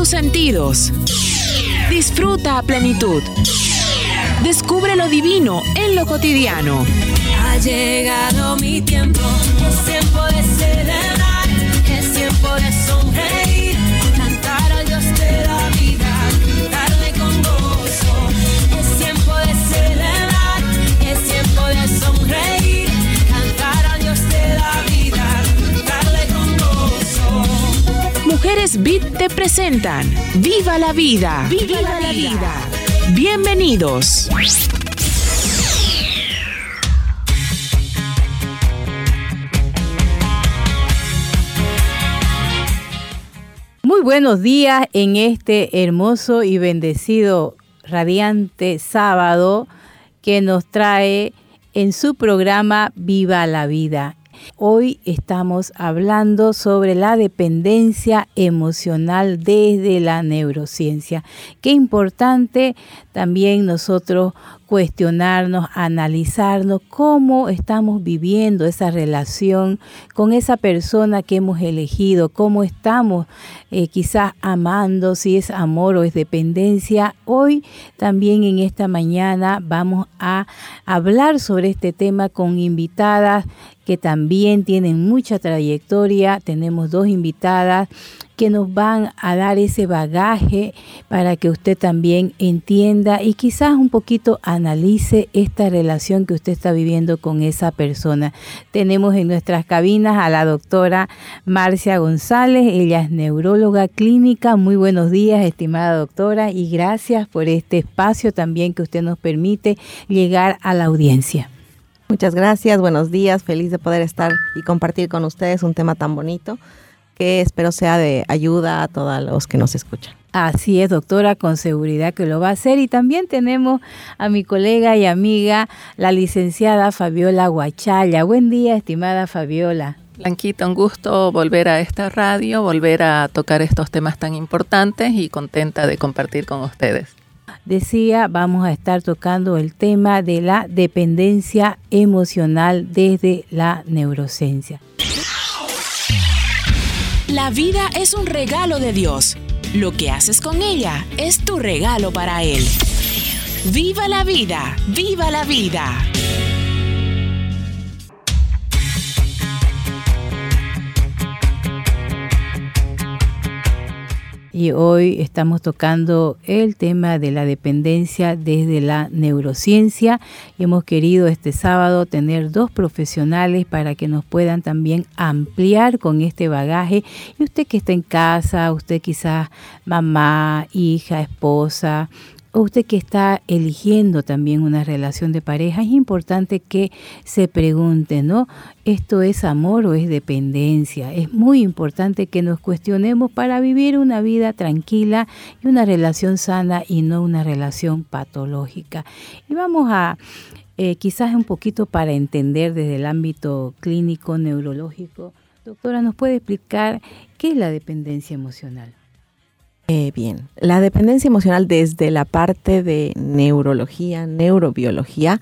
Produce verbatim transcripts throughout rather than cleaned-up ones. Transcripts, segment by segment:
tus sentidos. Disfruta a plenitud. Descubre lo divino en lo cotidiano. Ha llegado mi tiempo, es tiempo de celebrar, es tiempo de sonreír, cantar al Dios de la vida, darle con gozo. Es tiempo de celebrar, es tiempo de sonreír, cantar al Dios de la vida, darle con gozo. Mujeres Beat te presentan Viva la Vida. Viva, Viva la, la vida. vida. Bienvenidos. Muy buenos días en este hermoso y bendecido, radiante sábado que nos trae en su programa Viva la Vida. Hoy estamos hablando sobre la dependencia emocional desde la neurociencia. Qué importante también nosotros cuestionarnos, analizarnos cómo estamos viviendo esa relación con esa persona que hemos elegido, cómo estamos eh, quizás amando, si es amor o es dependencia. Hoy también en esta mañana vamos a hablar sobre este tema con invitadas que también tienen mucha trayectoria. Tenemos dos invitadas que nos van a dar ese bagaje para que usted también entienda y quizás un poquito analice esta relación que usted está viviendo con esa persona. Tenemos en nuestras cabinas a la doctora Marcia González, ella es neuróloga clínica. Muy buenos días, estimada doctora, y gracias por este espacio también que usted nos permite llegar a la audiencia. Muchas gracias, buenos días, feliz de poder estar y compartir con ustedes un tema tan bonito que espero sea de ayuda a todos los que nos escuchan. Así es, doctora, con seguridad que lo va a hacer. Y también tenemos a mi colega y amiga, la licenciada Fabiola Guachalla. Buen día, estimada Fabiola. Blanquita, un gusto volver a esta radio, volver a tocar estos temas tan importantes y contenta de compartir con ustedes. Decía, vamos a estar tocando el tema de la dependencia emocional desde la neurociencia. La vida es un regalo de Dios. Lo que haces con ella es tu regalo para Él. ¡Viva la vida! ¡Viva la vida! Y hoy estamos tocando el tema de la dependencia desde la neurociencia y hemos querido este sábado tener dos profesionales para que nos puedan también ampliar con este bagaje. Y usted que está en casa, usted quizás mamá, hija, esposa, o usted que está eligiendo también una relación de pareja, es importante que se pregunte, ¿no? ¿Esto es amor o es dependencia? Es muy importante que nos cuestionemos para vivir una vida tranquila y una relación sana y no una relación patológica. Y vamos a, eh, quizás un poquito para entender desde el ámbito clínico, neurológico. Doctora, ¿nos puede explicar qué es la dependencia emocional? Eh, bien, la dependencia emocional desde la parte de neurología, neurobiología,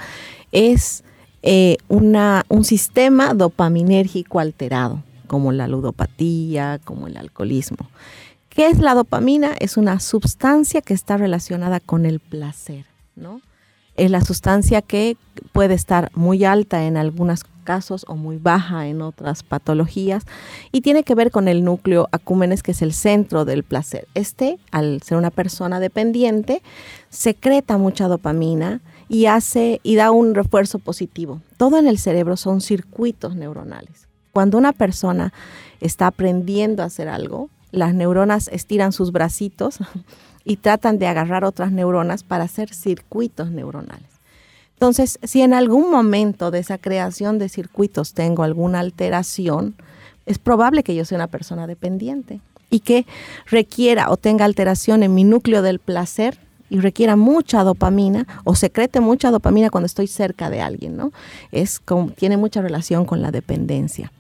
es eh, una, un sistema dopaminérgico alterado, como la ludopatía, como el alcoholismo. ¿Qué es la dopamina? Es una sustancia que está relacionada con el placer, ¿no? Es la sustancia que puede estar muy alta en algunos casos o muy baja en otras patologías y tiene que ver con el núcleo accumbens, que es el centro del placer. Este, al ser una persona dependiente, secreta mucha dopamina y hace y da un refuerzo positivo. Todo en el cerebro son circuitos neuronales. Cuando una persona está aprendiendo a hacer algo, las neuronas estiran sus bracitos y tratan de agarrar otras neuronas para hacer circuitos neuronales. Entonces, si en algún momento de esa creación de circuitos tengo alguna alteración, es probable que yo sea una persona dependiente y que requiera o tenga alteración en mi núcleo del placer y requiera mucha dopamina o secrete mucha dopamina cuando estoy cerca de alguien, ¿no? Es como, tiene mucha relación con la dependencia.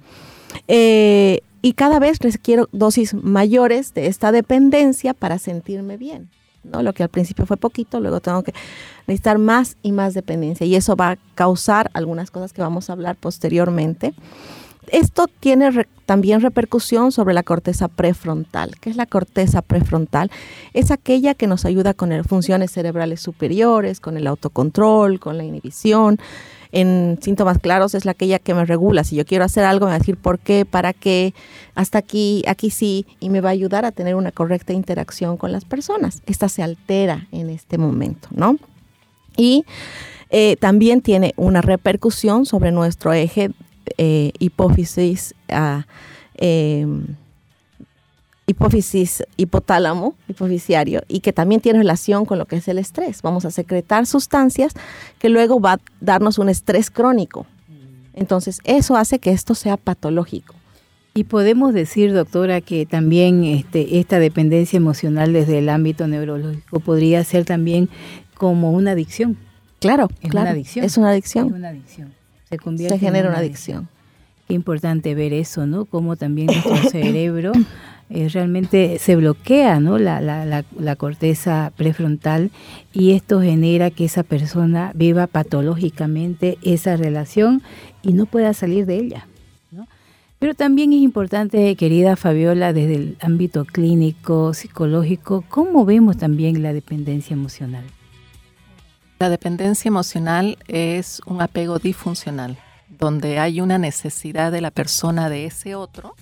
Eh, y cada vez requiero dosis mayores de esta dependencia para sentirme bien, ¿no? Lo que al principio fue poquito, luego tengo que necesitar más y más dependencia y eso va a causar algunas cosas que vamos a hablar posteriormente Esto tiene re- también repercusión sobre la corteza prefrontal. ¿Qué es la corteza prefrontal? Es aquella que nos ayuda con las funciones cerebrales superiores, con el autocontrol, con la inhibición. En síntomas claros es la aquella que me regula. Si yo quiero hacer algo, me va a decir por qué, para qué, hasta aquí, aquí sí, y me va a ayudar a tener una correcta interacción con las personas. Esta se altera en este momento, ¿no? Y eh, también tiene una repercusión sobre nuestro eje eh, hipófisis, uh, eh, hipófisis hipotálamo, hipofisiario, y que también tiene relación con lo que es el estrés. Vamos a secretar sustancias que luego va a darnos un estrés crónico. Entonces, eso hace que esto sea patológico. Y podemos decir, doctora, que también este, esta dependencia emocional desde el ámbito neurológico podría ser también como una adicción. Claro, es claro. Una adicción. Es una adicción. Es una adicción. Se convierte Se genera en una adicción. adicción. Qué importante ver eso, ¿no? Cómo también nuestro cerebro eh, realmente se bloquea, ¿no? La, la, la, la corteza prefrontal, y esto genera que esa persona viva patológicamente esa relación y no pueda salir de ella, ¿no? Pero también es importante, querida Fabiola, desde el ámbito clínico, psicológico, ¿cómo vemos también la dependencia emocional? La dependencia emocional es un apego disfuncional, donde hay una necesidad de la persona de ese otro,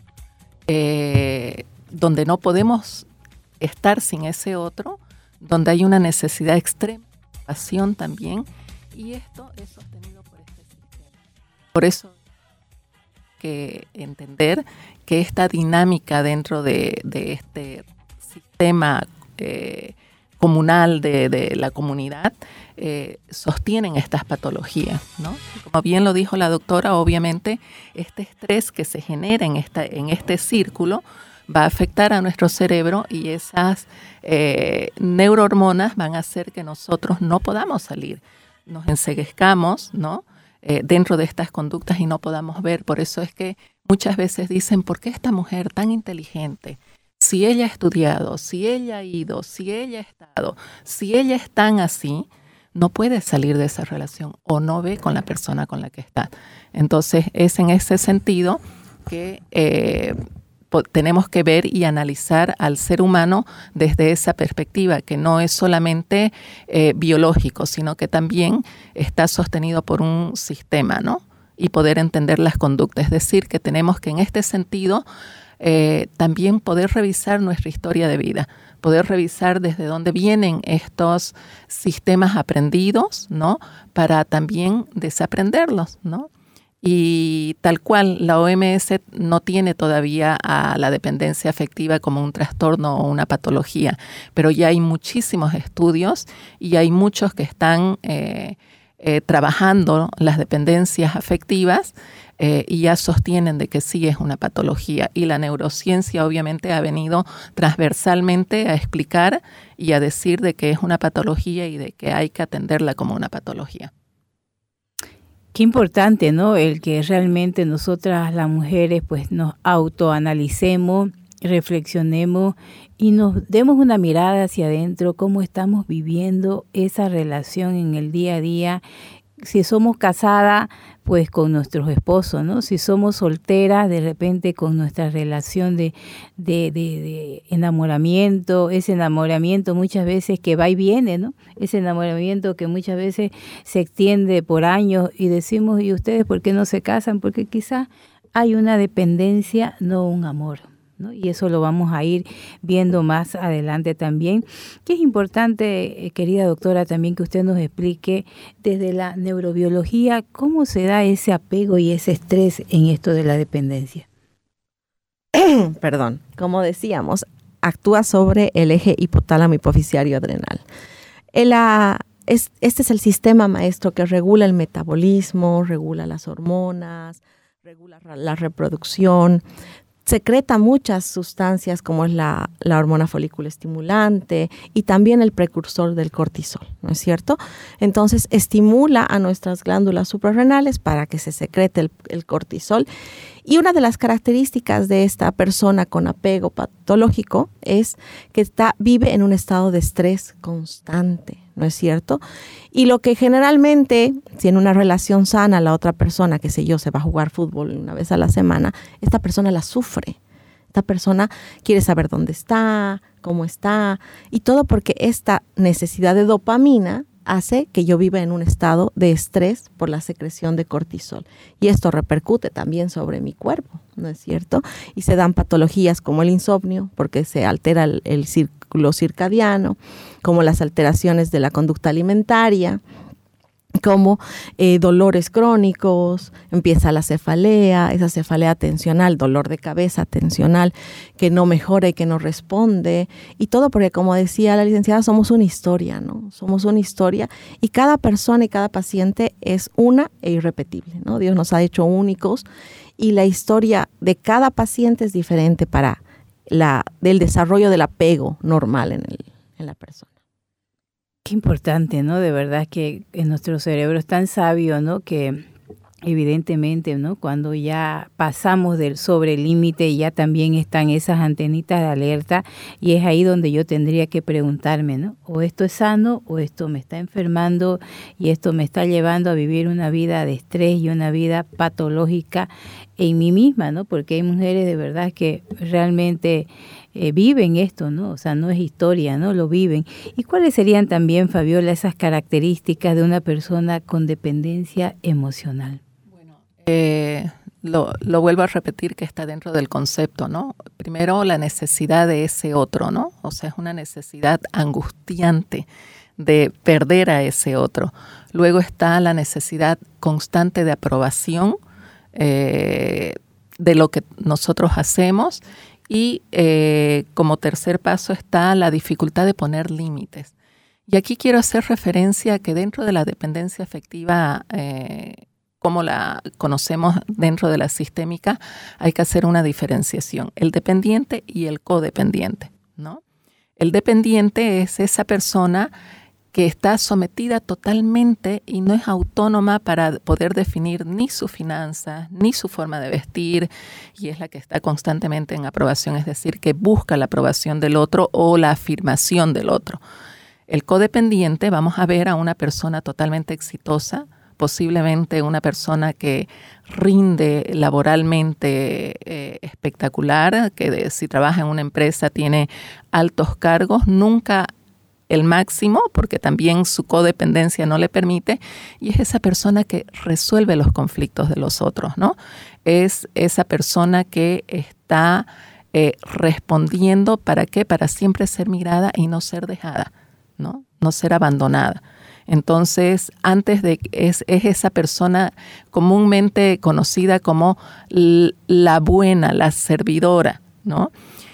eh, donde no podemos estar sin ese otro, donde hay una necesidad extrema de pasión también, y esto es sostenido por este sistema. Por eso hay que entender que esta dinámica dentro de, de este sistema eh, comunal de, de la comunidad eh, sostienen estas patologías, ¿no? Como bien lo dijo la doctora, obviamente este estrés que se genera en, esta, en este círculo va a afectar a nuestro cerebro, y esas eh, neurohormonas van a hacer que nosotros no podamos salir, nos enceguezcamos, ¿no? Eh, dentro de estas conductas y no podamos ver. Por eso es que muchas veces dicen, ¿por qué esta mujer tan inteligente? Si ella ha estudiado, si ella ha ido, si ella ha estado, si ella es tan así, no puede salir de esa relación o no ve con la persona con la que está. Entonces es en ese sentido que eh, po- tenemos que ver y analizar al ser humano desde esa perspectiva, que no es solamente eh, biológico, sino que también está sostenido por un sistema, ¿no? Y poder entender las conductas. Es decir, que tenemos que en este sentido Eh, también poder revisar nuestra historia de vida, poder revisar desde dónde vienen estos sistemas aprendidos, ¿no? Para también desaprenderlos, ¿no? Y tal cual, la O M S no tiene todavía a la dependencia afectiva como un trastorno o una patología, pero ya hay muchísimos estudios y hay muchos que están eh, eh, trabajando las dependencias afectivas Eh, y ya sostienen de que sí es una patología. Y la neurociencia obviamente ha venido transversalmente a explicar y a decir de que es una patología y de que hay que atenderla como una patología. Qué importante, ¿no? El que realmente nosotras las mujeres pues nos autoanalicemos, reflexionemos y nos demos una mirada hacia adentro, cómo estamos viviendo esa relación en el día a día. Si somos casadas, pues con nuestros esposos, ¿no? Si somos solteras, de repente con nuestra relación de, de, de, de enamoramiento, ese enamoramiento muchas veces que va y viene, ¿no? Ese enamoramiento que muchas veces se extiende por años y decimos, ¿y ustedes por qué no se casan? Porque quizás hay una dependencia, no un amor, ¿no? Y eso lo vamos a ir viendo más adelante también. Que es importante, eh, querida doctora, también que usted nos explique desde la neurobiología cómo se da ese apego y ese estrés en esto de la dependencia. Perdón, como decíamos, actúa sobre el eje hipotálamo hipofisiario adrenal. El, uh, es, este es el sistema maestro que regula el metabolismo, regula las hormonas, regula la reproducción, secreta muchas sustancias como es la, la hormona folículo estimulante y también el precursor del cortisol, ¿no es cierto? Entonces estimula a nuestras glándulas suprarrenales para que se secrete el, el cortisol. Y una de las características de esta persona con apego patológico es que está, vive en un estado de estrés constante, ¿no es cierto? Y lo que generalmente, si en una relación sana la otra persona, qué sé yo, se va a jugar fútbol una vez a la semana, esta persona la sufre. Esta persona quiere saber dónde está, cómo está, y todo porque esta necesidad de dopamina hace que yo viva en un estado de estrés por la secreción de cortisol. Y esto repercute también sobre mi cuerpo, ¿no es cierto? Y se dan patologías como el insomnio, porque se altera el, el círculo circadiano, como las alteraciones de la conducta alimentaria, como eh, dolores crónicos, empieza la cefalea, esa cefalea tensional, dolor de cabeza tensional, que no mejora y que no responde, y todo porque, como decía la licenciada, somos una historia, ¿no? Somos una historia, y cada persona y cada paciente es una e irrepetible, ¿no? Dios nos ha hecho únicos, y la historia de cada paciente es diferente para la, del desarrollo del apego normal en, el, en la persona. Qué importante, ¿no? De verdad que en nuestro cerebro es tan sabio, ¿no? Que evidentemente, ¿no? Cuando ya pasamos del sobre el límite, ya también están esas antenitas de alerta, y es ahí donde yo tendría que preguntarme, ¿no? O esto es sano, o esto me está enfermando, y esto me está llevando a vivir una vida de estrés y una vida patológica en mí misma, ¿no? Porque hay mujeres de verdad que realmente eh, viven esto, ¿no? O sea, no es historia, ¿no? Lo viven. ¿Y cuáles serían también, Fabiola, esas características de una persona con dependencia emocional? Eh, lo, lo vuelvo a repetir, que está dentro del concepto, ¿no? Primero, la necesidad de ese otro, ¿no? O sea, es una necesidad angustiante de perder a ese otro. Luego está la necesidad constante de aprobación eh, de lo que nosotros hacemos, y eh, como tercer paso está la dificultad de poner límites. Y aquí quiero hacer referencia a que dentro de la dependencia afectiva, eh, como la conocemos dentro de la sistémica, hay que hacer una diferenciación, el dependiente y el codependiente, ¿no? El dependiente es esa persona que está sometida totalmente y no es autónoma para poder definir ni sus finanzas, ni su forma de vestir, y es la que está constantemente en aprobación, es decir, que busca la aprobación del otro o la afirmación del otro. El codependiente, vamos a ver a una persona totalmente exitosa, posiblemente una persona que rinde laboralmente eh, espectacular, que de, si trabaja en una empresa tiene altos cargos, nunca el máximo, porque también su codependencia no le permite, y es esa persona que resuelve los conflictos de los otros, ¿no? Es esa persona que está eh, respondiendo, ¿para qué? Para siempre ser mirada y no ser dejada, ¿no? No ser abandonada. Entonces, antes de es, es esa persona comúnmente conocida como la buena, la servidora, ¿no?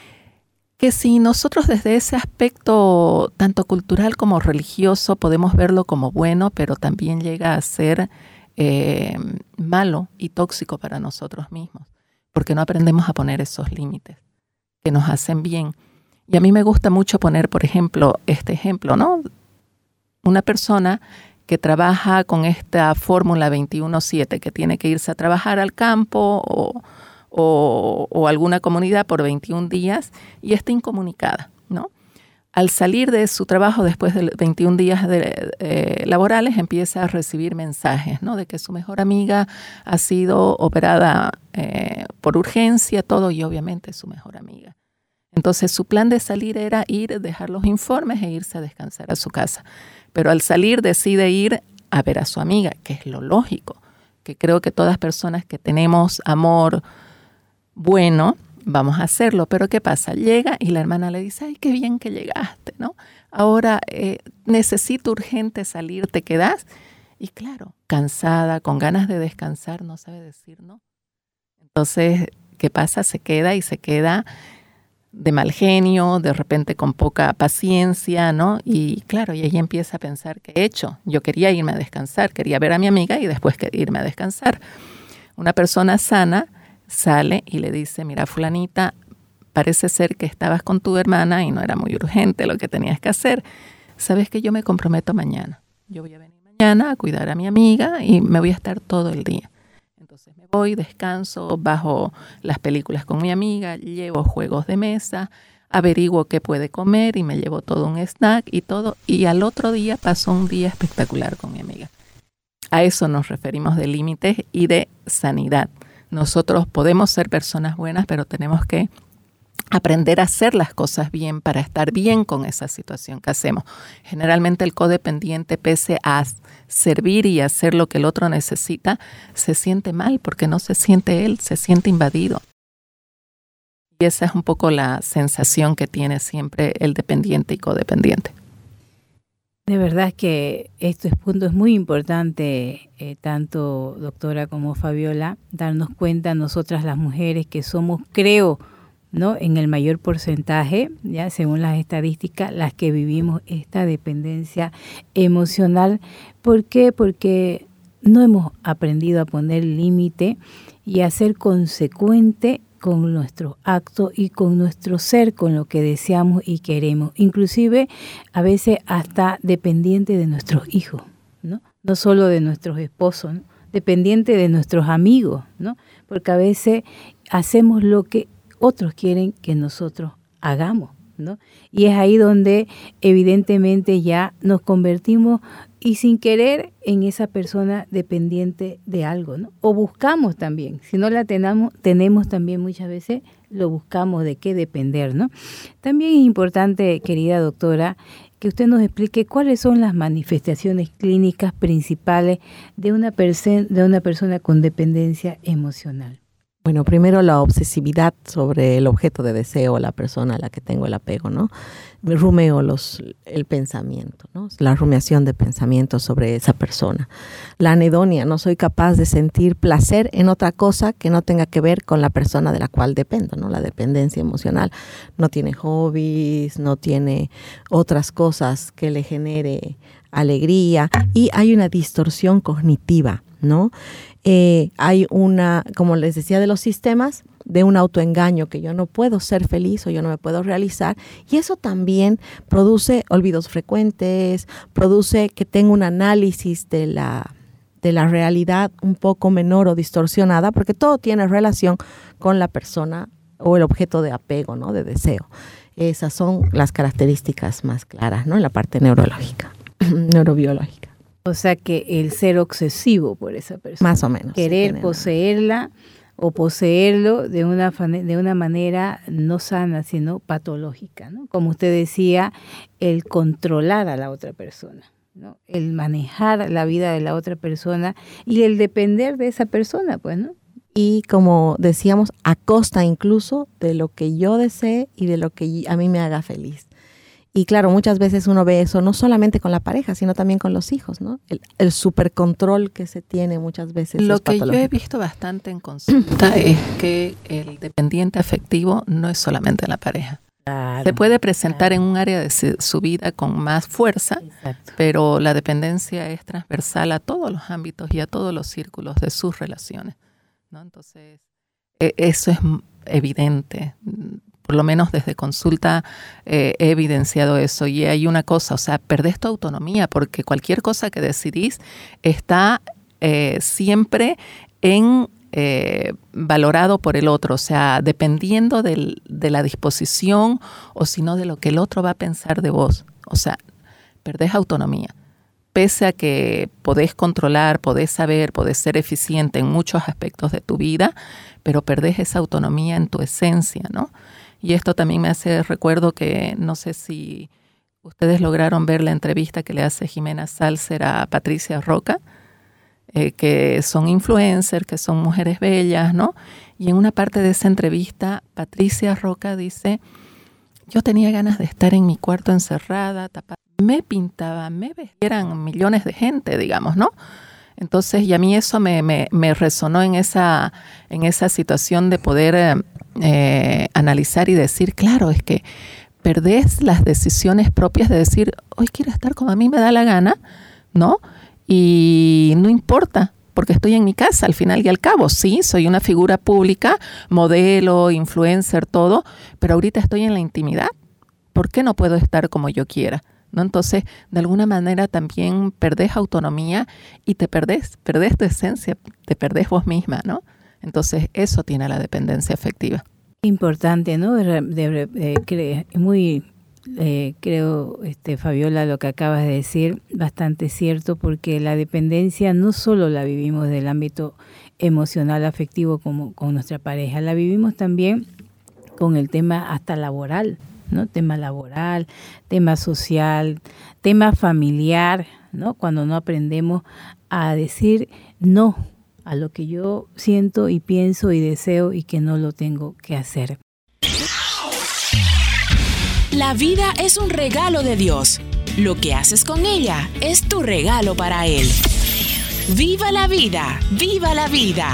Que si nosotros desde ese aspecto, tanto cultural como religioso, podemos verlo como bueno, pero también llega a ser eh, malo y tóxico para nosotros mismos, porque no aprendemos a poner esos límites que nos hacen bien. Y a mí me gusta mucho poner, por ejemplo, este ejemplo, ¿no? Una persona que trabaja con esta fórmula veintiuno siete, que tiene que irse a trabajar al campo o, o, o alguna comunidad por veintiún días y está incomunicada, ¿no? Al salir de su trabajo después de veintiún días de, eh, laborales, empieza a recibir mensajes, ¿no? De que su mejor amiga ha sido operada eh, por urgencia, todo, y obviamente es su mejor amiga. Entonces su plan de salir era ir, dejar los informes e irse a descansar a su casa. Pero al salir decide ir a ver a su amiga, que es lo lógico, que creo que todas personas que tenemos amor bueno, vamos a hacerlo. Pero ¿qué pasa? Llega y la hermana le dice, ay, qué bien que llegaste, ¿no? Ahora eh, necesito urgente salir, ¿te quedas? Y claro, cansada, con ganas de descansar, no sabe decir no. Entonces, ¿qué pasa? Se queda y se queda de mal genio, de repente con poca paciencia, ¿no? Y claro, y ella empieza a pensar, ¿qué he hecho? Yo quería irme a descansar, quería ver a mi amiga y después irme a descansar. Una persona sana sale y le dice, mira, fulanita, parece ser que estabas con tu hermana y no era muy urgente lo que tenías que hacer. Sabes que yo me comprometo mañana. Yo voy a venir mañana a cuidar a mi amiga y me voy a estar todo el día. Entonces me voy, descanso, bajo las películas con mi amiga, llevo juegos de mesa, averiguo qué puede comer y me llevo todo un snack y todo. Y al otro día pasó un día espectacular con mi amiga. A eso nos referimos de límites y de sanidad. Nosotros podemos ser personas buenas, pero tenemos que aprender a hacer las cosas bien para estar bien con esa situación que hacemos. Generalmente el codependiente, pese a servir y hacer lo que el otro necesita, se siente mal porque no se siente él, se siente invadido. Y esa es un poco la sensación que tiene siempre el dependiente y codependiente. De verdad que este punto es muy importante, eh, tanto doctora como Fabiola, darnos cuenta nosotras las mujeres que somos, creo, ¿no?, en el mayor porcentaje, ya según las estadísticas, las que vivimos esta dependencia emocional. ¿Por qué? Porque no hemos aprendido a poner límite y a ser consecuente con nuestros actos y con nuestro ser, con lo que deseamos y queremos. Inclusive, a veces hasta dependiente de nuestros hijos, ¿no? No solo de nuestros esposos, ¿no? Dependiente de nuestros amigos, ¿no? Porque a veces hacemos lo que otros quieren que nosotros hagamos, ¿no? Y es ahí donde evidentemente ya nos convertimos y sin querer en esa persona dependiente de algo, ¿no? O buscamos también, si no la tenemos, tenemos también muchas veces lo buscamos de qué depender, ¿no? También es importante, querida doctora, que usted nos explique cuáles son las manifestaciones clínicas principales de una, perso- de una persona con dependencia emocional. Bueno, primero la obsesividad sobre el objeto de deseo, la persona a la que tengo el apego, ¿no? Me rumeo los, el pensamiento, ¿no? La rumiación de pensamientos sobre esa persona. La anedonia, no soy capaz de sentir placer en otra cosa que no tenga que ver con la persona de la cual dependo, ¿no? La dependencia emocional no tiene hobbies, no tiene otras cosas que le genere alegría y hay una distorsión cognitiva, ¿no? Eh, hay una, como les decía, de los sistemas, de un autoengaño que yo no puedo ser feliz o yo no me puedo realizar, y eso también produce olvidos frecuentes, produce que tenga un análisis de la, de la realidad un poco menor o distorsionada, porque todo tiene relación con la persona o el objeto de apego, ¿no? De deseo. Esas son las características más claras, ¿no? En la parte neurológica, neurobiológica. O sea que el ser obsesivo por esa persona. Más o menos. Querer sí, poseerla o poseerlo de una, de una manera no sana, sino patológica, ¿no? Como usted decía, el controlar a la otra persona, ¿no? El manejar la vida de la otra persona y el depender de esa persona, pues, ¿no? Y como decíamos, a costa incluso de lo que yo desee y de lo que a mí me haga feliz. Y claro, muchas veces uno ve eso no solamente con la pareja, sino también con los hijos, ¿no? El, el supercontrol que se tiene muchas veces. Lo que yo he visto bastante en consulta es que el dependiente afectivo no es solamente la pareja. Claro, se puede presentar claro. en un área de su vida con más fuerza, Exacto. pero la dependencia es transversal a todos los ámbitos y a todos los círculos de sus relaciones, ¿no? Entonces, eso es evidente. Por lo menos desde consulta eh, he evidenciado eso. Y hay una cosa, o sea, perdés tu autonomía porque cualquier cosa que decidís está eh, siempre en eh, valorado por el otro. O sea, dependiendo del, de la disposición o si no de lo que el otro va a pensar de vos. O sea, perdés autonomía. Pese a que podés controlar, podés saber, podés ser eficiente en muchos aspectos de tu vida, pero perdés esa autonomía en tu esencia, ¿no? Y esto también me hace recuerdo que no sé si ustedes lograron ver la entrevista que le hace Jimena Salcer a Patricia Roca, eh, que son influencers, que son mujeres bellas, ¿no? Y en una parte de esa entrevista, Patricia Roca dice, yo tenía ganas de estar en mi cuarto encerrada, tapada, me pintaba, me vestían millones de gente, digamos, ¿no? Entonces, y a mí eso me, me, me resonó en esa, en esa situación de poder eh, eh, analizar y decir, claro, es que perdés las decisiones propias de decir, hoy quiero estar como a mí me da la gana, ¿no? Y no importa, porque estoy en mi casa al final y al cabo. Sí, soy una figura pública, modelo, influencer, todo, pero ahorita estoy en la intimidad. ¿Por qué no puedo estar como yo quiera? ¿No? Entonces, de alguna manera también perdés autonomía y te perdés, perdés tu esencia, te perdés vos misma, ¿no? Entonces, eso tiene la dependencia afectiva. Importante, ¿no? De, de, de, de, muy, eh, creo, este, Fabiola, lo que acabas de decir, bastante cierto, porque la dependencia no solo la vivimos del ámbito emocional, afectivo, como con nuestra pareja, la vivimos también con el tema hasta laboral, ¿no? Tema laboral, tema social, tema familiar, ¿no? Cuando no aprendemos a decir no a lo que yo siento y pienso y deseo y que no lo tengo que hacer. La vida es un regalo de Dios. Lo que haces con ella es tu regalo para Él. ¡Viva la vida! ¡Viva la vida!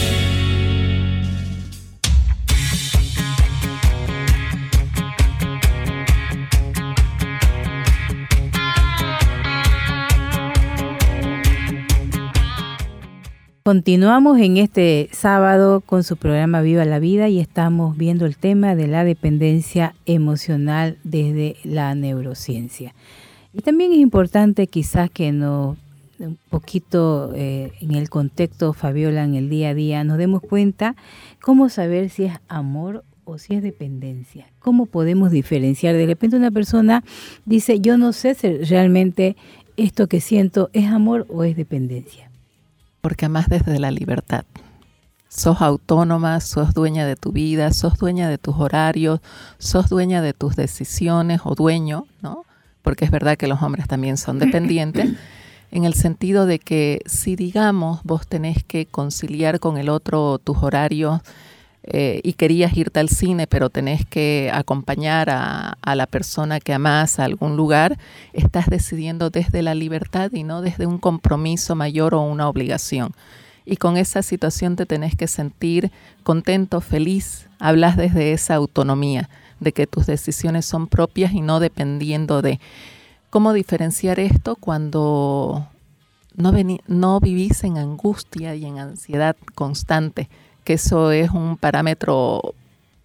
Continuamos en este sábado con su programa Viva la Vida y estamos viendo el tema de la dependencia emocional desde la neurociencia. Y también es importante quizás que nos, un poquito eh, en el contexto, Fabiola, en el día a día, nos demos cuenta cómo saber si es amor o si es dependencia. ¿Cómo podemos diferenciar? De repente una persona dice, yo no sé si realmente esto que siento es amor o es dependencia. Porque amás desde la libertad. Sos autónoma, sos dueña de tu vida, sos dueña de tus horarios, sos dueña de tus decisiones o dueño, ¿no? Porque es verdad que los hombres también son dependientes, en el sentido de que si, digamos, vos tenés que conciliar con el otro tus horarios eh, y querías irte al cine, pero tenés que acompañar a, a la persona que amás a algún lugar, estás decidiendo desde la libertad y no desde un compromiso mayor o una obligación. Y con esa situación te tenés que sentir contento, feliz. Hablas desde esa autonomía, de que tus decisiones son propias y no dependiendo de. ¿Cómo diferenciar esto cuando no, veni- no vivís en angustia y en ansiedad constante? Que eso es un parámetro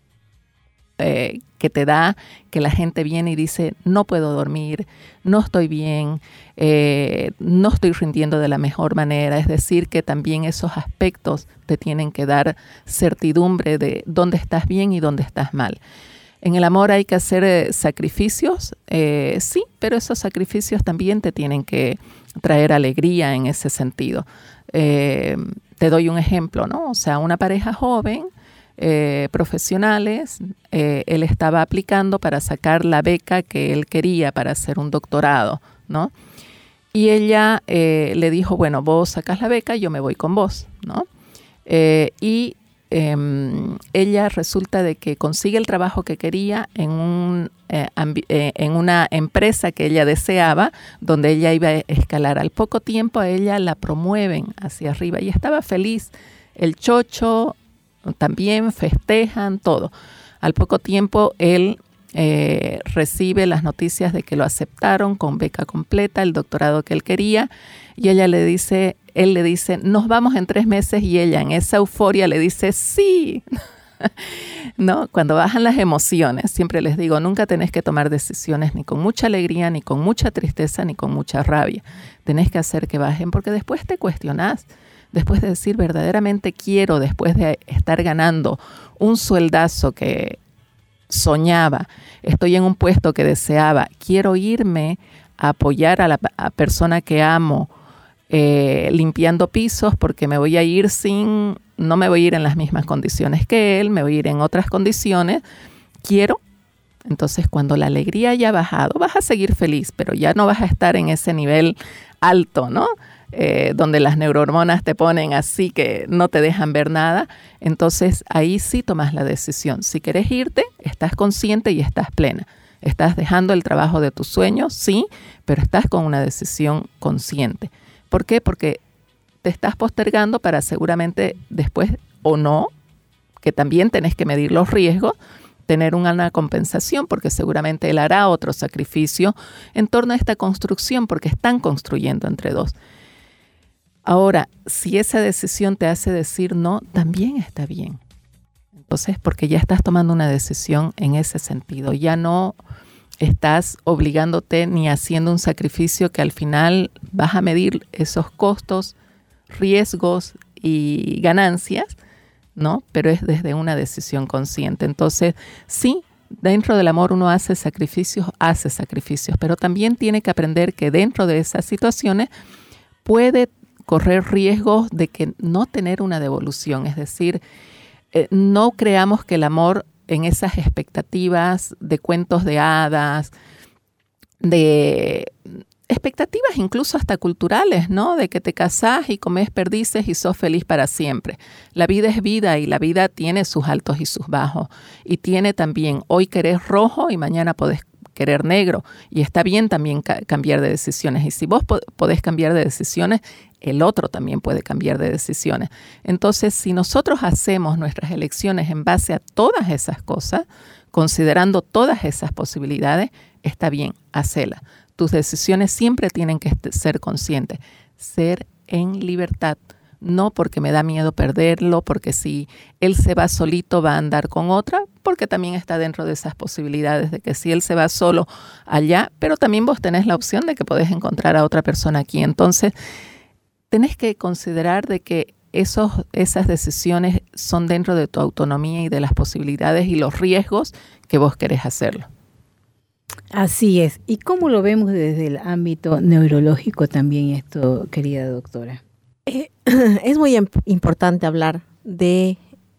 eh, que te da que la gente viene y dice, no puedo dormir, no estoy bien, eh, no estoy rindiendo de la mejor manera. Es decir, que también esos aspectos te tienen que dar certidumbre de dónde estás bien y dónde estás mal. En el amor hay que hacer eh, sacrificios, eh, sí, pero esos sacrificios también te tienen que traer alegría en ese sentido. Eh, te doy un ejemplo, ¿no? O sea, una pareja joven, eh, profesionales, eh, él estaba aplicando para sacar la beca que él quería para hacer un doctorado, ¿no? Y ella eh, le dijo, bueno, vos sacás la beca, yo me voy con vos, ¿no? Eh, y eh, ella resulta de que consigue el trabajo que quería en un Eh, ambi- eh, en una empresa que ella deseaba, donde ella iba a escalar. Al poco tiempo a ella la promueven hacia arriba y estaba feliz. El chocho también, festejan, todo. Al poco tiempo él eh, recibe las noticias de que lo aceptaron con beca completa, el doctorado que él quería, y ella le dice, él le dice, nos vamos en tres meses, y ella en esa euforia le dice, sí. ¿No? Cuando bajan las emociones, siempre les digo, nunca tenés que tomar decisiones ni con mucha alegría, ni con mucha tristeza, ni con mucha rabia. Tenés que hacer que bajen, porque después te cuestionás. Después de decir, verdaderamente quiero, después de estar ganando un sueldazo que soñaba, estoy en un puesto que deseaba, quiero irme a apoyar a la a persona que amo, eh, limpiando pisos, porque me voy a ir sin... No me voy a ir en las mismas condiciones que él, me voy a ir en otras condiciones. Quiero. Entonces, cuando la alegría haya bajado, vas a seguir feliz, pero ya no vas a estar en ese nivel alto, ¿no? Eh, donde las neurohormonas te ponen así que no te dejan ver nada. Entonces, ahí sí tomas la decisión. Si quieres irte, estás consciente y estás plena. Estás dejando el trabajo de tus sueños, sí, pero estás con una decisión consciente. ¿Por qué? Porque te estás postergando para seguramente después o no, que también tenés que medir los riesgos, tener una compensación, porque seguramente él hará otro sacrificio en torno a esta construcción, porque están construyendo entre dos. Ahora, si esa decisión te hace decir no, también está bien. Entonces, porque ya estás tomando una decisión en ese sentido, ya no estás obligándote ni haciendo un sacrificio que al final vas a medir esos costos, riesgos y ganancias, ¿no? Pero es desde una decisión consciente. Entonces, sí, dentro del amor uno hace sacrificios, hace sacrificios, pero también tiene que aprender que dentro de esas situaciones puede correr riesgos de que no tener una devolución. Es decir, eh, no creamos que el amor en esas expectativas de cuentos de hadas, de expectativas incluso hasta culturales, ¿no? De que te casás y comes perdices y sos feliz para siempre. La vida es vida y la vida tiene sus altos y sus bajos. Y tiene también, hoy querés rojo y mañana podés querer negro. Y está bien también ca- cambiar de decisiones. Y si vos po- podés cambiar de decisiones, el otro también puede cambiar de decisiones. Entonces, si nosotros hacemos nuestras elecciones en base a todas esas cosas, considerando todas esas posibilidades, está bien, hacela. Tus decisiones siempre tienen que ser conscientes, ser en libertad, no porque me da miedo perderlo, porque si él se va solito va a andar con otra, porque también está dentro de esas posibilidades de que si él se va solo allá, pero también vos tenés la opción de que podés encontrar a otra persona aquí. Entonces, tenés que considerar de que esos, esas decisiones son dentro de tu autonomía y de las posibilidades y los riesgos que vos querés hacerlo. Así es. ¿Y cómo lo vemos desde el ámbito neurológico también esto, querida doctora? Eh, es muy imp- importante hablar de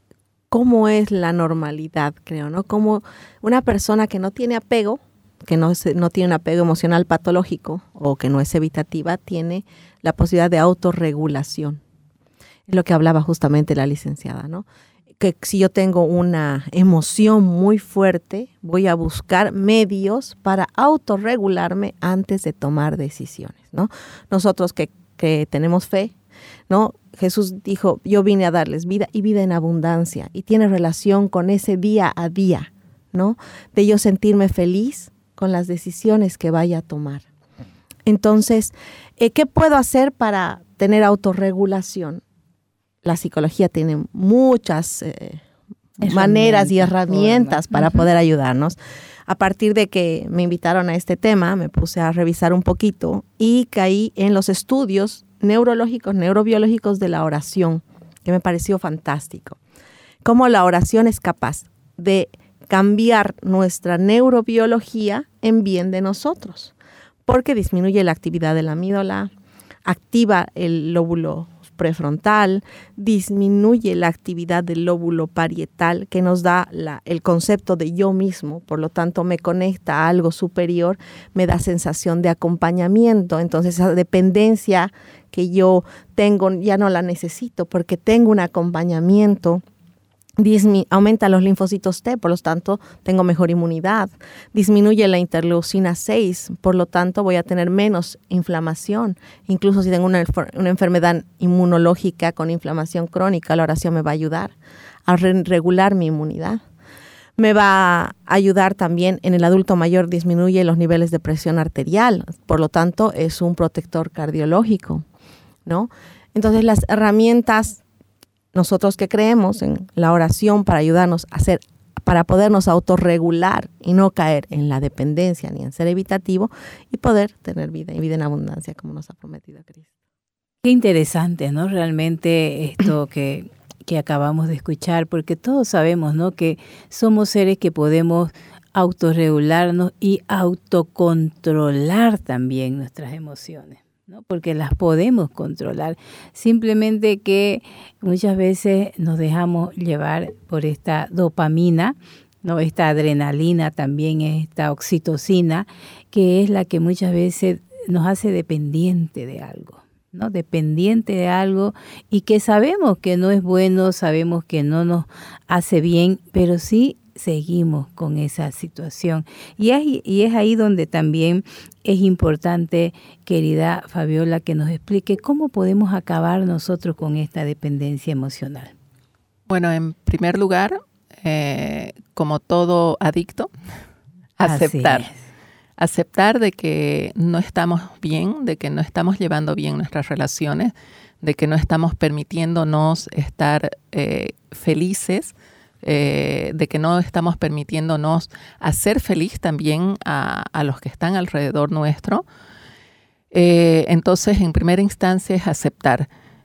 cómo es la normalidad, creo, ¿no? Como una persona que no tiene apego, que no, se, no tiene un apego emocional patológico o que no es evitativa, tiene la posibilidad de autorregulación. Es lo que hablaba justamente la licenciada, ¿no? Que si yo tengo una emoción muy fuerte, voy a buscar medios para autorregularme antes de tomar decisiones, ¿no? Nosotros que, que tenemos fe, ¿no? Jesús dijo, yo vine a darles vida y vida en abundancia, y tiene relación con ese día a día, ¿no? De yo sentirme feliz con las decisiones que vaya a tomar. Entonces, eh, ¿qué puedo hacer para tener autorregulación? La psicología tiene muchas eh, maneras y herramientas para uh-huh. poder ayudarnos. A partir de que me invitaron a este tema, me puse a revisar un poquito y caí en los estudios neurológicos, neurobiológicos de la oración, que me pareció fantástico. Cómo la oración es capaz de cambiar nuestra neurobiología en bien de nosotros, porque disminuye la actividad de la amígdala, activa el lóbulo prefrontal, disminuye la actividad del lóbulo parietal, que nos da la, el concepto de yo mismo, por lo tanto me conecta a algo superior, me da sensación de acompañamiento. Entonces esa dependencia que yo tengo ya no la necesito porque tengo un acompañamiento. Dismi- aumenta los linfocitos T, por lo tanto tengo mejor inmunidad. Disminuye la interleucina seis, por lo tanto voy a tener menos inflamación. Incluso si tengo una, una enfermedad inmunológica con inflamación crónica, la oración me va a ayudar a re- regular mi inmunidad. Me va a ayudar también en el adulto mayor, disminuye los niveles de presión arterial, por lo tanto es un protector cardiológico, ¿no? Entonces las herramientas, nosotros que creemos en la oración para ayudarnos a hacer, para podernos autorregular y no caer en la dependencia ni en ser evitativo y poder tener vida y vida en abundancia como nos ha prometido Cristo. Qué interesante, ¿no? Realmente esto que, que acabamos de escuchar, porque todos sabemos, ¿no? Que somos seres que podemos autorregularnos y autocontrolar también nuestras emociones, ¿no? Porque las podemos controlar, simplemente que muchas veces nos dejamos llevar por esta dopamina, ¿no? Esta adrenalina, también esta oxitocina, que es la que muchas veces nos hace dependiente de algo, ¿no? Dependiente de algo y que sabemos que no es bueno, sabemos que no nos hace bien, pero sí seguimos con esa situación. Y es, y es ahí donde también es importante, querida Fabiola, que nos explique cómo podemos acabar nosotros con esta dependencia emocional. Bueno, en primer lugar, eh, como todo adicto, aceptar. Aceptar de que no estamos bien, de que no estamos llevando bien nuestras relaciones, de que no estamos permitiéndonos estar eh, felices, Eh, de que no estamos permitiéndonos hacer feliz también a, a los que están alrededor nuestro. Eh, entonces, en primera instancia es aceptar.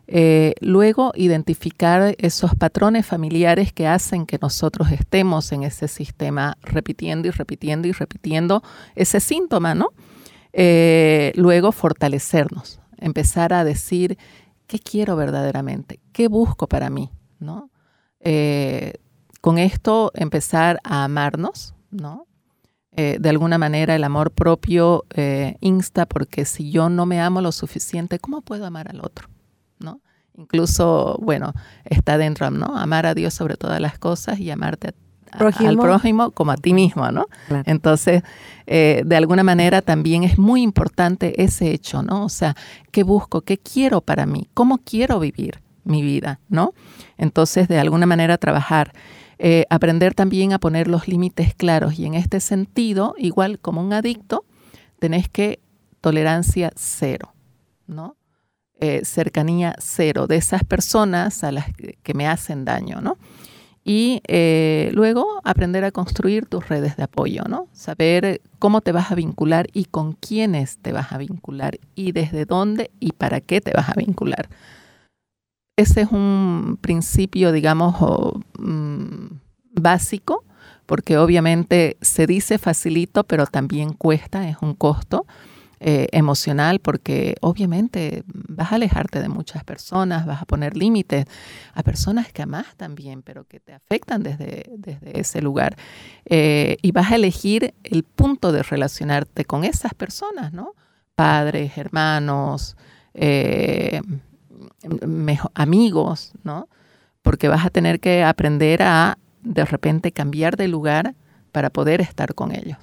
Eh, luego, identificar esos patrones familiares que hacen que nosotros estemos en ese sistema repitiendo y repitiendo y repitiendo ese síntoma, ¿no? Eh, luego, fortalecernos, empezar a decir, ¿qué quiero verdaderamente? ¿Qué busco para mí? ¿No? Eh, con esto, empezar a amarnos, ¿no? Eh, de alguna manera, el amor propio eh, insta, porque si yo no me amo lo suficiente, ¿cómo puedo amar al otro? ¿No? Incluso, bueno, está dentro, ¿no? Amar a Dios sobre todas las cosas y amarte a, a, al prójimo como a ti mismo, ¿no? Claro. Entonces, eh, de alguna manera también es muy importante ese hecho, ¿no? O sea, ¿qué busco? ¿Qué quiero para mí? ¿Cómo quiero vivir mi vida? ¿No? Entonces, de alguna manera trabajar. Eh, aprender también a poner los límites claros. Y en este sentido, igual como un adicto, tenés que tolerancia cero, ¿no? Eh, cercanía cero de esas personas a las que, que me hacen daño, ¿no? Y eh, luego aprender a construir tus redes de apoyo, ¿no? Saber cómo te vas a vincular y con quiénes te vas a vincular y desde dónde y para qué te vas a vincular. Ese es un principio, digamos, oh, mmm, básico, porque obviamente se dice facilito, pero también cuesta, es un costo. Eh, emocional, porque obviamente vas a alejarte de muchas personas, vas a poner límites a personas que amás también, pero que te afectan desde, desde ese lugar. Eh, y vas a elegir el punto de relacionarte con esas personas, ¿no? Padres, hermanos, eh, mejor, amigos, ¿no? Porque vas a tener que aprender a, de repente, cambiar de lugar para poder estar con ellos.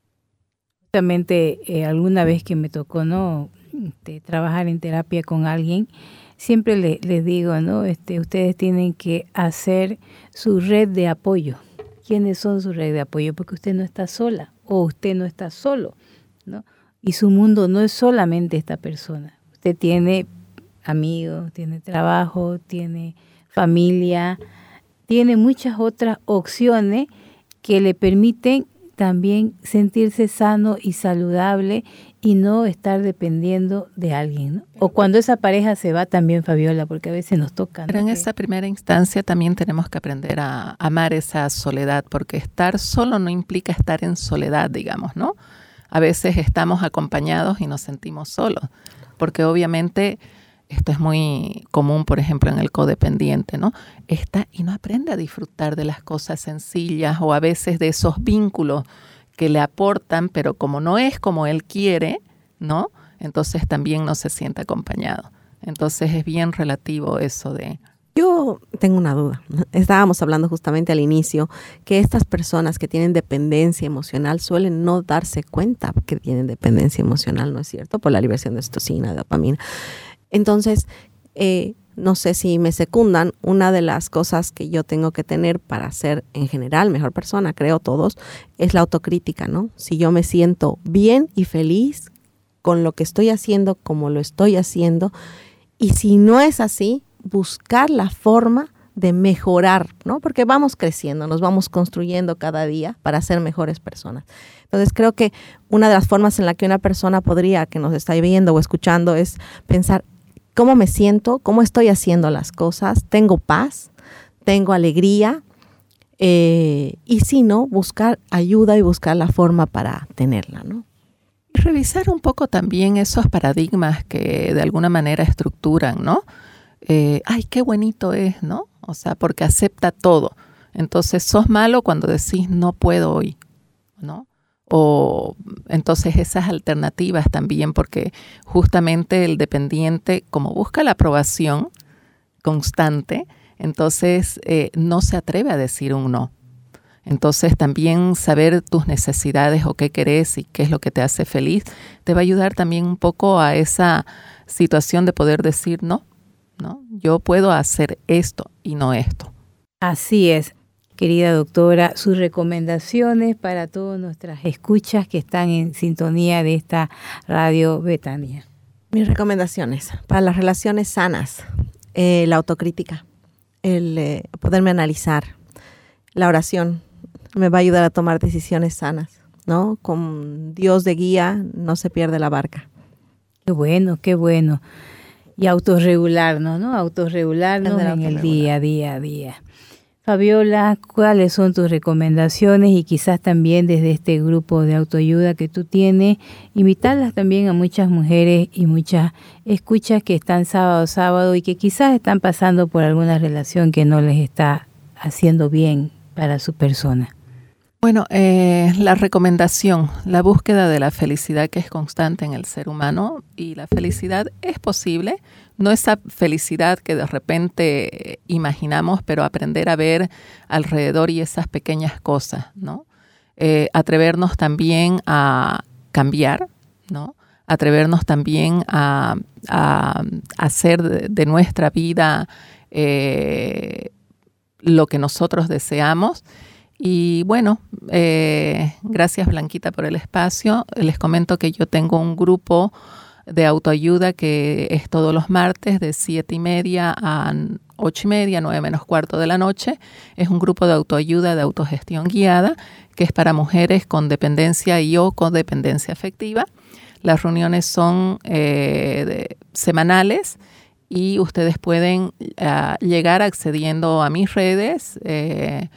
Justamente eh, alguna vez que me tocó, ¿no? Este, trabajar en terapia con alguien, siempre le, les digo, ¿no? Este, ustedes tienen que hacer su red de apoyo. ¿Quiénes son su red de apoyo? Porque usted no está sola o usted no está solo, ¿no? Y su mundo no es solamente esta persona. Usted tiene amigos, tiene trabajo, tiene familia, tiene muchas otras opciones que le permiten también sentirse sano y saludable y no estar dependiendo de alguien, ¿no? O cuando esa pareja se va también, Fabiola, porque a veces nos toca, ¿no? Pero en que... esa primera instancia también tenemos que aprender a amar esa soledad, porque estar solo no implica estar en soledad, digamos, ¿no? A veces estamos acompañados y nos sentimos solos, porque obviamente esto es muy común, por ejemplo, en el codependiente, ¿no? Está y no aprende a disfrutar de las cosas sencillas o a veces de esos vínculos que le aportan, pero como no es como él quiere, ¿no? Entonces también no se siente acompañado. Entonces es bien relativo eso de... Yo tengo una duda. Estábamos hablando justamente al inicio que estas personas que tienen dependencia emocional suelen no darse cuenta que tienen dependencia emocional, ¿no es cierto? Por la liberación de oxitocina, de dopamina. Entonces, eh, no sé si me secundan, una de las cosas que yo tengo que tener para ser en general mejor persona, creo todos, es la autocrítica, ¿no? Si yo me siento bien y feliz con lo que estoy haciendo, como lo estoy haciendo, y si no es así, buscar la forma de mejorar, ¿no? Porque vamos creciendo, nos vamos construyendo cada día para ser mejores personas. Entonces creo que una de las formas en la que una persona podría, que nos está viendo o escuchando, es pensar cómo me siento, cómo estoy haciendo las cosas, tengo paz, tengo alegría, eh, y si no, buscar ayuda y buscar la forma para tenerla, ¿no? Y revisar un poco también esos paradigmas que de alguna manera estructuran, ¿no? Eh, ay, qué bonito es, ¿no? O sea, porque acepta todo. Entonces, sos malo cuando decís no puedo hoy, ¿no? O entonces esas alternativas también, porque justamente el dependiente, como busca la aprobación constante, entonces eh, no se atreve a decir un no. Entonces también saber tus necesidades o qué querés y qué es lo que te hace feliz, te va a ayudar también un poco a esa situación de poder decir no, ¿no? Yo puedo hacer esto y no esto. Así es. Querida doctora, sus recomendaciones para todas nuestras escuchas que están en sintonía de esta Radio Betania. Mis recomendaciones para las relaciones sanas, eh, la autocrítica, el eh, poderme analizar, la oración me va a ayudar a tomar decisiones sanas, ¿no? Con Dios de guía no se pierde la barca. Qué bueno, qué bueno. y autorregularnos, ¿no? Autorregularnos en el día, día, día. Fabiola, ¿cuáles son tus recomendaciones? Y quizás también desde este grupo de autoayuda que tú tienes, invitarlas también a muchas mujeres y muchas escuchas que están sábado a sábado y que quizás están pasando por alguna relación que no les está haciendo bien para su persona. Bueno, eh, la recomendación, la búsqueda de la felicidad que es constante en el ser humano, y la felicidad es posible, no esa felicidad que de repente imaginamos, pero aprender a ver alrededor y esas pequeñas cosas, ¿no? Eh, atrevernos también a cambiar, ¿no? Atrevernos también a, a, a hacer de, de nuestra vida eh, lo que nosotros deseamos. Y bueno, eh, gracias Blanquita por el espacio. Les comento que yo tengo un grupo de autoayuda que es todos los martes de siete y media a ocho y media, nueve menos cuarto de la noche. Es un grupo de autoayuda de autogestión guiada que es para mujeres con dependencia y o codependencia afectiva. Las reuniones son eh, de, semanales y ustedes pueden uh, llegar accediendo a mis redes. Eh,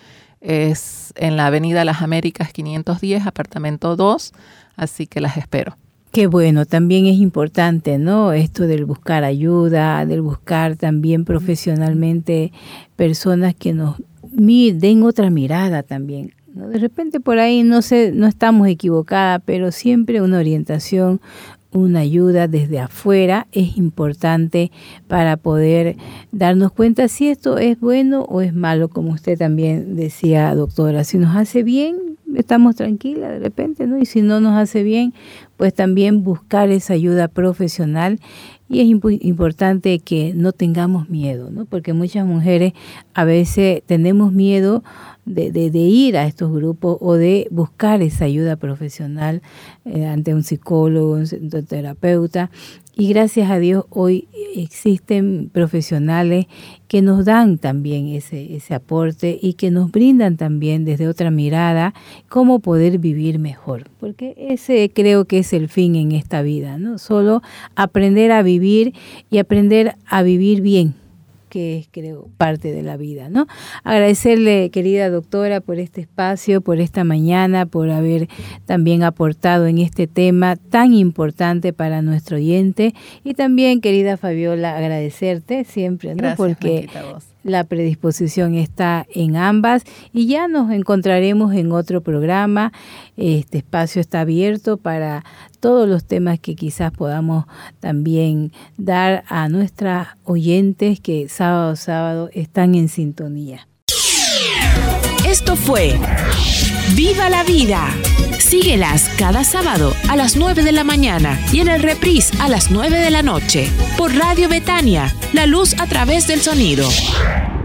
Es en la Avenida Las Américas quinientos diez, apartamento dos, así que las espero. Qué bueno, también es importante, ¿no? Esto del buscar ayuda, del buscar también profesionalmente personas que nos den otra mirada también, ¿no? De repente por ahí no sé, no estamos equivocadas, pero siempre una orientación, una ayuda desde afuera es importante para poder darnos cuenta si esto es bueno o es malo, como usted también decía, doctora. Si nos hace bien, estamos tranquilas de repente, ¿no? Y si no nos hace bien, pues también buscar esa ayuda profesional. Y es imp- importante que no tengamos miedo, ¿no? Porque muchas mujeres a veces tenemos miedo de, de, de ir a estos grupos o de buscar esa ayuda profesional eh, ante un psicólogo, un terapeuta. Y gracias a Dios hoy existen profesionales que nos dan también ese, ese aporte y que nos brindan también desde otra mirada cómo poder vivir mejor. Porque ese creo que es el fin en esta vida, ¿no? Solo aprender a vivir y aprender a vivir bien, que es, creo, parte de la vida, ¿no? Agradecerle, querida doctora, por este espacio, por esta mañana, por haber también aportado en este tema tan importante para nuestro oyente. Y también, querida Fabiola, agradecerte siempre, ¿no? Gracias, porque Blanquita, vos. La predisposición está en ambas y ya nos encontraremos en otro programa. Este espacio está abierto para todos los temas que quizás podamos también dar a nuestras oyentes que sábado a sábado están en sintonía. Esto fue Viva la Vida. Síguelas cada sábado a las nueve de la mañana y en el reprise a las nueve de la noche por Radio Betania, la luz a través del sonido.